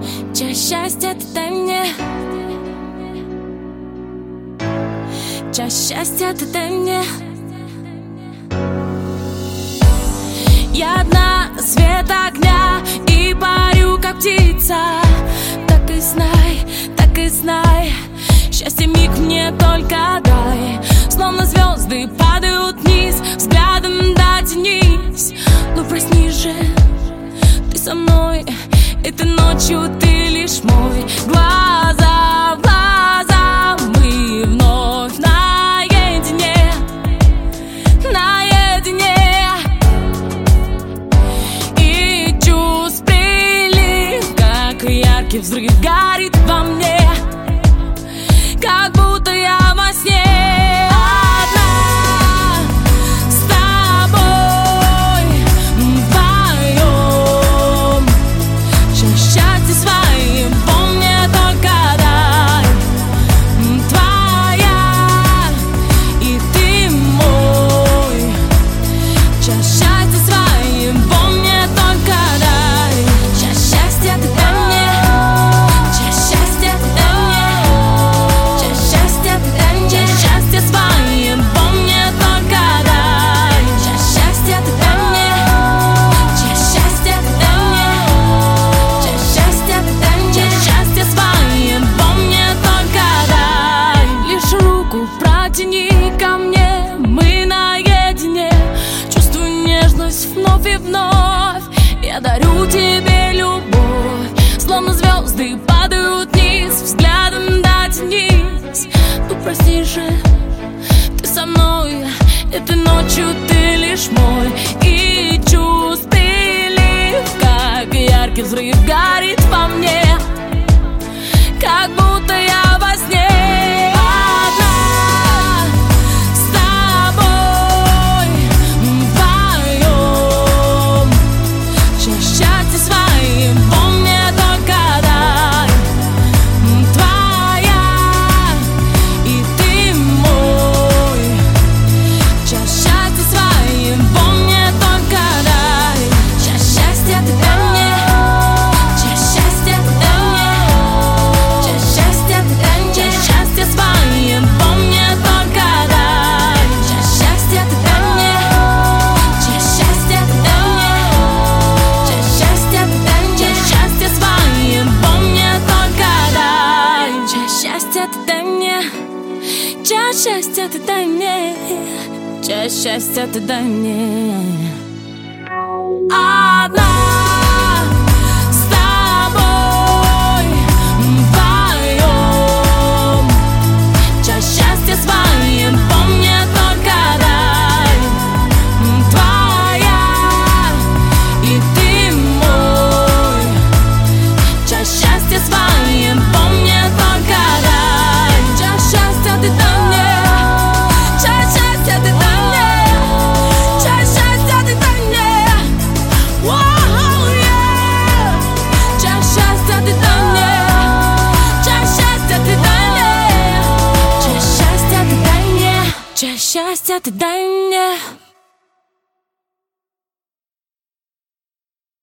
Часть счастья ты дай мне. Часть счастья ты дай мне. Я одна, свет огня, и парю, как птица. Так и знай, счастье миг мне только дай. Словно звезды падают вниз, взглядом дотянись. Ну проснись же, ты со мной, этой ночью ты лишь мой. Глаза в глаза, мы вновь наедине, наедине. И чувств прилив, как яркий взрыв, горит во мне, как будто я во сне. Протяни ко мне, мы наедине. Чувствую нежность вновь и вновь. Я дарю тебе любовь. Словно звезды падают вниз, взглядом дотянись. Ну прости же, ты со мной, этой ночью ты лишь мой. И чувств прилив, как яркий взрыв, горит во мне, как будто я во сне. Часть счастья ты дай мне, часть счастья ты дай мне. Одна с тобой вдвоем, часть счастья своим помни только дай. Твоя и ты мой, часть счастья своим помни только дай. Часть счастья ты дай. Счастья ты дай мне.